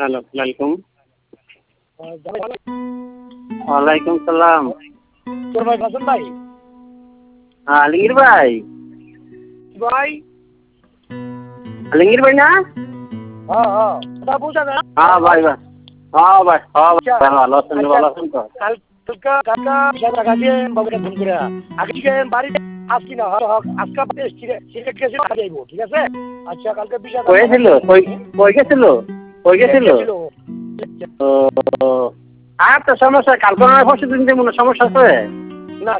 Hello, ওয়ালাইকুম। ওয়ালাইকুম সালাম। তোর ভাই হাসান ভাই? হ্যাঁ, আলমগীর ভাই। ভাই? আলমগীর ভাই না? হ্যাঁ, হ্যাঁ। কথা বুঝা না? হ্যাঁ ভাই, ভাই। হ্যাঁ ভাই, হ্যাঁ ভাই, ভালো আছেন, ভালো আছেন তো? কালকা টাকা দিয়ে বাবুকে ফোন করে আগে থেকে বাড়িতে আসছি না আজকে সিলেট গেছিল যাইব, ঠিক আছে? আচ্ছা, কালকে বিশা কই গেছিল? কই গেছিল? কই গেছিল? ও, আর তো সমস্যা, কালকে নয় পরশু দিন যে মনে সমস্যা আছে।